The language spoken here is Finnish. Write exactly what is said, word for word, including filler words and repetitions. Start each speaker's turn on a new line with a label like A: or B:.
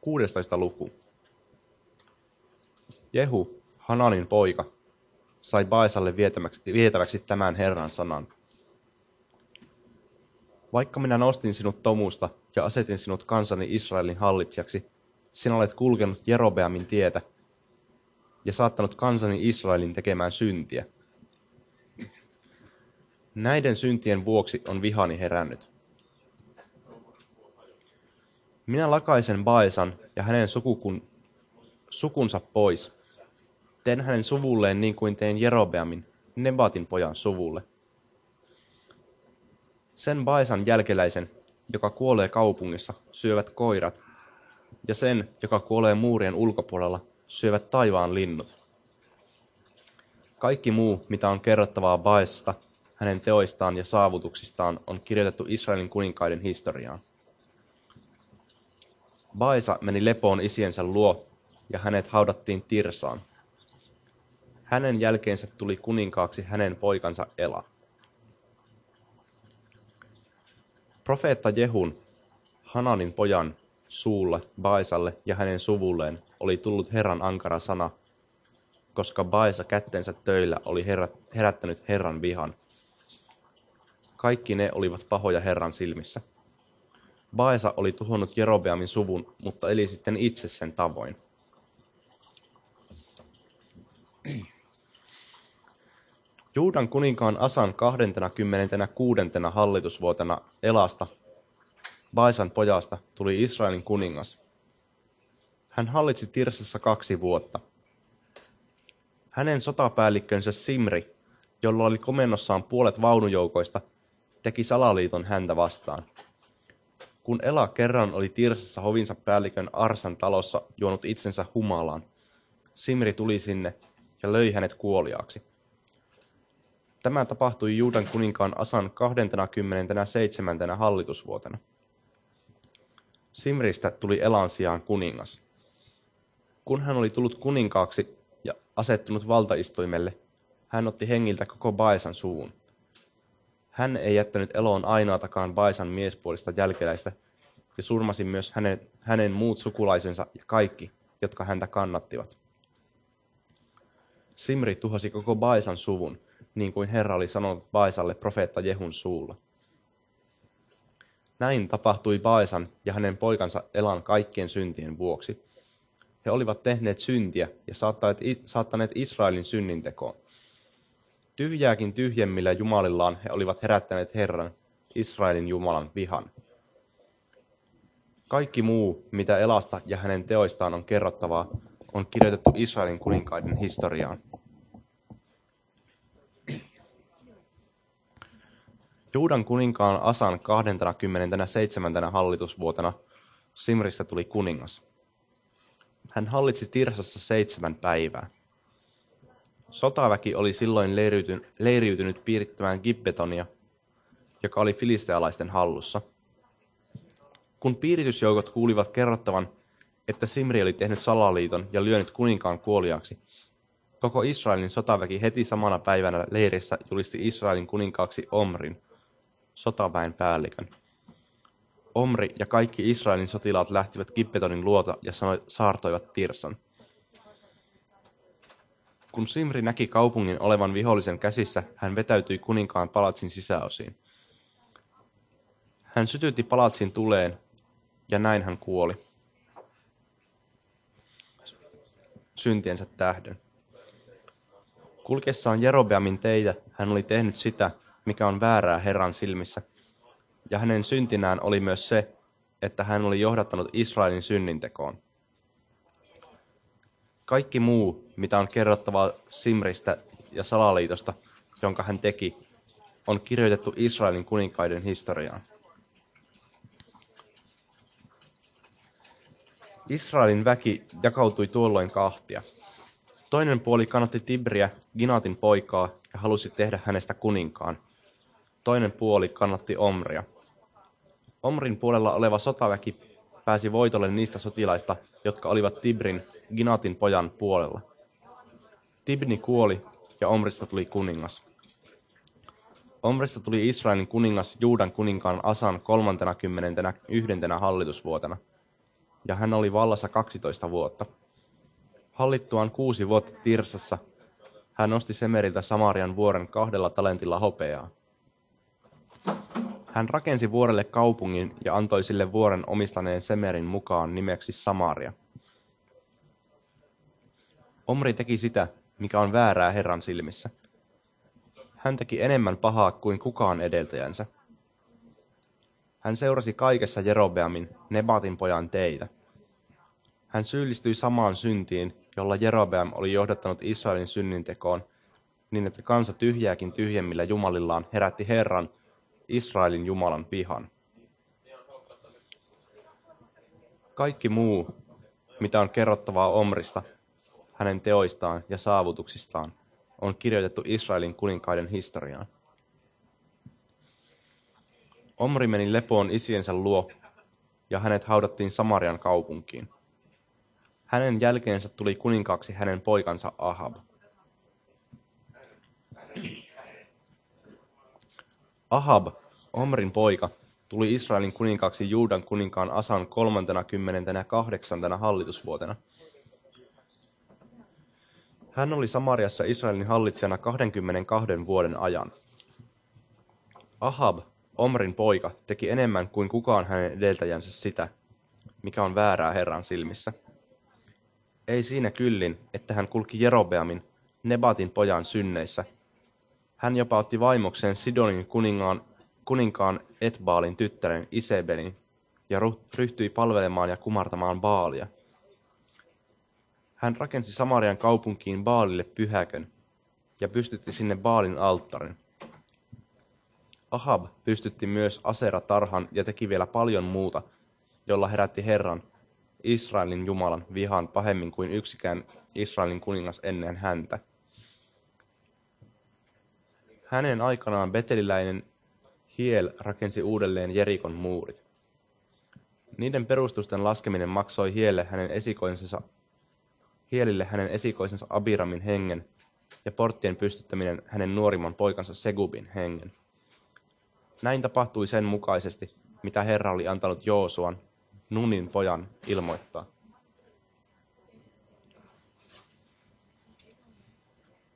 A: kuudestoista luku. Jehu, Hananin poika, sai Baesalle vietäväksi, vietäväksi tämän Herran sanan. Vaikka minä nostin sinut tomusta ja asetin sinut kansani Israelin hallitsijaksi, sinä olet kulkenut Jerobeamin tietä ja saattanut kansani Israelin tekemään syntiä. Näiden syntien vuoksi on vihani herännyt. Minä lakaisen Baesan ja hänen sukukun, sukunsa pois. Teen hänen suvulleen niin kuin tein Jerobeamin, Nebatin pojan suvulle. Sen Baesan jälkeläisen, joka kuolee kaupungissa, syövät koirat, ja sen, joka kuolee muurien ulkopuolella, syövät taivaan linnut. Kaikki muu, mitä on kerrottavaa Baesasta, hänen teoistaan ja saavutuksistaan, on kirjoitettu Israelin kuninkaiden historiaan. Baesa meni lepoon isiensä luo, ja hänet haudattiin Tirsaan. Hänen jälkeensä tuli kuninkaaksi hänen poikansa Ela. Profeetta Jehun, Hananin pojan, suulla Baesalle ja hänen suvulleen oli tullut Herran ankara sana, koska Baesa kättensä töillä oli herättänyt Herran vihan. Kaikki ne olivat pahoja Herran silmissä. Baesa oli tuhonnut Jerobeamin suvun, mutta eli sitten itse sen tavoin. Juudan kuninkaan Asan kaksikymmentäkuusi hallitusvuotena Elasta, Baesan pojasta, tuli Israelin kuningas. Hän hallitsi Tirsassa kaksi vuotta. Hänen sotapäällikkönsä Simri, jolla oli komennossaan puolet vaunujoukoista, teki salaliiton häntä vastaan. Kun Ela kerran oli Tirsassa hovinsa päällikön Arsan talossa juonut itsensä humalaan, Simri tuli sinne ja löi hänet kuoliaaksi. Tämä tapahtui Juudan kuninkaan Asan kaksikymmentäseitsemän hallitusvuotena. Simristä tuli Elan sijaan kuningas. Kun hän oli tullut kuninkaaksi ja asettunut valtaistuimelle, hän otti hengiltä koko Baesan suvun. Hän ei jättänyt eloon ainoatakaan Baesan miespuolista jälkeläistä ja surmasi myös hänen, hänen muut sukulaisensa ja kaikki, jotka häntä kannattivat. Simri tuhosi koko Baesan suvun, niin kuin Herra oli sanonut Baesalle profeetta Jehun suulla. Näin tapahtui Baesan ja hänen poikansa Elan kaikkien syntien vuoksi. He olivat tehneet syntiä ja saattaneet Israelin synnintekoon. Tyhjääkin tyhjemmillä jumalillaan he olivat herättäneet Herran, Israelin Jumalan, vihan. Kaikki muu, mitä Elasta ja hänen teoistaan on kerrottavaa, on kirjoitettu Israelin kuninkaiden historiaan. Juudan kuninkaan Asan kaksikymmentäseitsemän hallitusvuotena Simristä tuli kuningas. Hän hallitsi Tirsassa seitsemän päivää. Sotaväki oli silloin leiriytynyt, leiriytynyt piirittämään Gibbetonia, joka oli filistealaisten hallussa. Kun piiritysjoukot kuulivat kerrottavan, että Simri oli tehnyt salaliiton ja lyönyt kuninkaan kuoliaaksi, koko Israelin sotaväki heti samana päivänä leirissä julisti Israelin kuninkaaksi Omrin, sotaväen päällikön. Omri ja kaikki Israelin sotilaat lähtivät Gibbetonin luota ja saartoivat Tirsan. Kun Simri näki kaupungin olevan vihollisen käsissä, hän vetäytyi kuninkaan palatsin sisäosiin. Hän sytytti palatsin tuleen, ja näin hän kuoli. Syntiensä tähden. Kulkessaan Jerobeamin teitä hän oli tehnyt sitä, mikä on väärää Herran silmissä, ja hänen syntinään oli myös se, että hän oli johdattanut Israelin synnintekoon. Kaikki muu, mitä on kerrottavaa Simristä ja salaliitosta, jonka hän teki, on kirjoitettu Israelin kuninkaiden historiaan. Israelin väki jakautui tuolloin kahtia. Toinen puoli kannatti Tibriä, Ginatin poikaa, ja halusi tehdä hänestä kuninkaan. Toinen puoli kannatti Omria. Omrin puolella oleva sotaväki pääsi voitolle niistä sotilaista, jotka olivat Tibrin, Ginatin pojan puolella. Tibni kuoli ja Omrista tuli kuningas. Omrista tuli Israelin kuningas Juudan kuninkaan Asan kolmantenakymmenentenä yhdentenä hallitusvuotena. ja hän oli vallassa kaksitoista vuotta. Hallittuaan kuusi vuotta Tirsassa, hän osti Semeriltä Samarian vuoren kahdella talentilla hopeaa. Hän rakensi vuorelle kaupungin ja antoi sille vuoren omistaneen Semerin mukaan nimeksi Samaria. Omri teki sitä, mikä on väärää Herran silmissä. Hän teki enemmän pahaa kuin kukaan edeltäjänsä. Hän seurasi kaikessa Jerobeamin, Nebatin pojan teitä. Hän syyllistyi samaan syntiin, jolla Jerobeam oli johdattanut Israelin synnintekoon, niin että kansa tyhjääkin tyhjemmillä jumalillaan herätti Herran, Israelin Jumalan vihan. Kaikki muu, mitä on kerrottavaa Omrista, hänen teoistaan ja saavutuksistaan, on kirjoitettu Israelin kuninkaiden historiaan. Omri meni lepoon isiensä luo, ja hänet haudattiin Samarian kaupunkiin. Hänen jälkeensä tuli kuninkaaksi hänen poikansa Ahab. Ahab, Omrin poika, tuli Israelin kuninkaaksi Juudan kuninkaan Asan kolmantena kymmenentenä kahdeksantena hallitusvuotena. Hän oli Samariassa Israelin hallitsijana kaksikymmentäkaksi vuoden ajan. Ahab, Omrin poika, teki enemmän kuin kukaan hänen edeltäjänsä sitä, mikä on väärää Herran silmissä. Ei siinä kyllin, että hän kulki Jerobeamin, Nebatin pojan synneissä. Hän jopa otti vaimokseen Sidonin kuningaan, kuninkaan Etbaalin tyttären Isebelin ja ryhtyi palvelemaan ja kumartamaan Baalia. Hän rakensi Samarian kaupunkiin Baalille pyhäkön ja pystytti sinne Baalin alttarin. Ahab pystytti myös Asera-tarhan ja teki vielä paljon muuta, jolla herätti Herran, Israelin Jumalan vihan pahemmin kuin yksikään Israelin kuningas ennen häntä. Hänen aikanaan beteliläinen Hiel rakensi uudelleen Jerikon muurit. Niiden perustusten laskeminen maksoi Hielle hänen esikoisensa, Hielille hänen esikoisensa Abiramin hengen ja porttien pystyttäminen hänen nuorimman poikansa Segubin hengen. Näin tapahtui sen mukaisesti, mitä Herra oli antanut Joosuan, Nunin pojan, ilmoittaa.